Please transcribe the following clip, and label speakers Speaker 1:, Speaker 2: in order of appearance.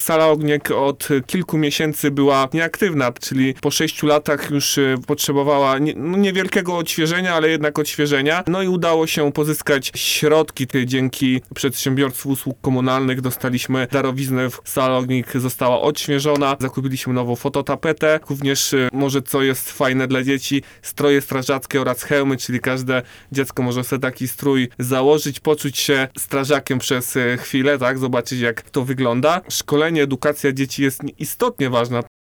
Speaker 1: Sala Ogniek od kilku miesięcy była nieaktywna, czyli po 6 latach już potrzebowała niewielkiego odświeżenia, ale jednak odświeżenia. No i udało się pozyskać środki. Dzięki Przedsiębiorstwu Usług Komunalnych dostaliśmy darowiznę. Sala Ogniek została odświeżona. Zakupiliśmy nową fototapetę. Również, może co jest fajne dla dzieci, stroje strażackie oraz hełmy, czyli każde dziecko może sobie taki strój założyć, poczuć się strażakiem przez chwilę, tak? Zobaczyć, jak to wygląda. Szkolenie, edukacja dzieci jest istotnie ważna.